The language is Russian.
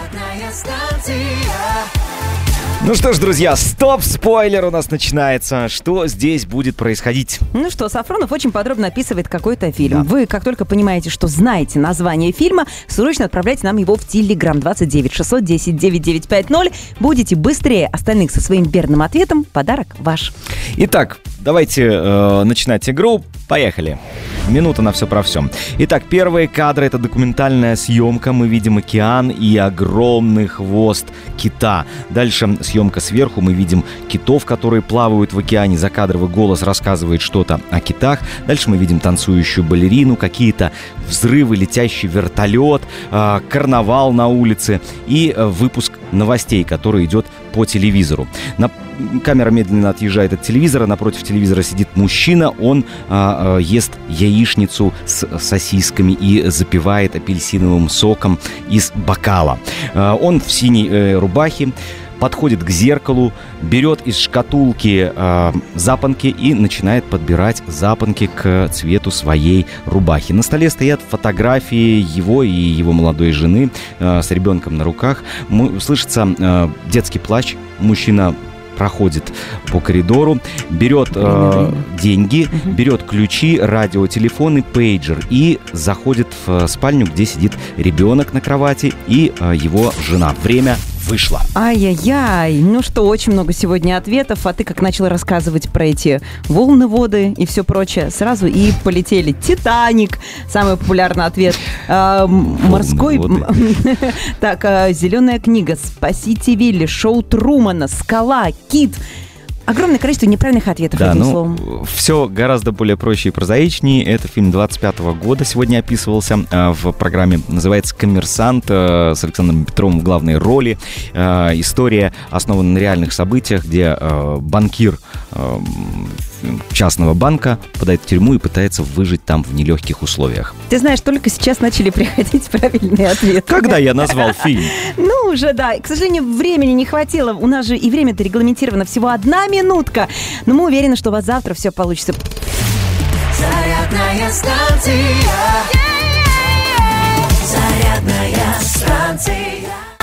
Зарядная станция. Ну что ж, друзья, стоп-спойлер у нас начинается. Что здесь будет происходить? Ну что, Сафронов очень подробно описывает какой-то фильм. Да. Вы, как только понимаете, что знаете название фильма, срочно отправляйте нам его в Телеграм 29 610 9950. Будете быстрее остальных со своим верным ответом. Подарок ваш. Итак, давайте начинать игру. Поехали. Минута на все про все. Итак, первые кадры — это документальная съемка. Мы видим океан и огромный хвост кита. Дальше съемка сверху. Мы видим китов, которые плавают в океане. Закадровый голос рассказывает что-то о китах. Дальше мы видим танцующую балерину, какие-то взрывы, летящий вертолет, карнавал на улице и выпуск новостей, который идет по телевизору. Камера медленно отъезжает от телевизора. Напротив телевизора сидит мужчина. Он ест яичницу с сосисками и запивает апельсиновым соком из бокала. Он в синей рубахе подходит к зеркалу, берет из шкатулки запонки и начинает подбирать запонки к цвету своей рубахи. На столе стоят фотографии его и его молодой жены с ребенком на руках. Слышится детский плач. Мужчина проходит по коридору, берет деньги, берет ключи, радиотелефон и пейджер и заходит в спальню, где сидит ребенок на кровати и его жена. Время вышло. Ай-яй-яй. Ну что, очень много сегодня ответов. А ты как начал рассказывать про эти волны воды и все прочее, сразу и полетели. «Титаник». Самый популярный ответ. Морской... Так, «Зеленая книга», «Спасите Вилли», «Шоу Трумана», «Скала», «Кит». Огромное количество неправильных ответов, да, этим словом. Все гораздо более проще и прозаичнее. Это фильм 25-го года сегодня описывался в программе. Называется «Коммерсант» с Александром Петровым в главной роли. История основана на реальных событиях, где банкир частного банка попадает в тюрьму и пытается выжить там в нелегких условиях. Ты знаешь, только сейчас начали приходить правильные ответы. Когда я назвал фильм? Ну, уже, да. К сожалению, времени не хватило. У нас же и время-то регламентировано всего 1 минутка. Но мы уверены, что у вас завтра все получится. Зарядная станция. Зарядная станция.